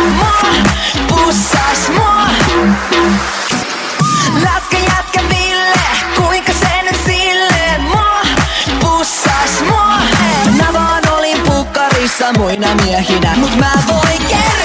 pussas mua. Lätkä jätkä Ville, kuinka se nyt silleen pussas mua. Mä vaan olin pukkarissa muina miehinä, mut mä voin kertoa.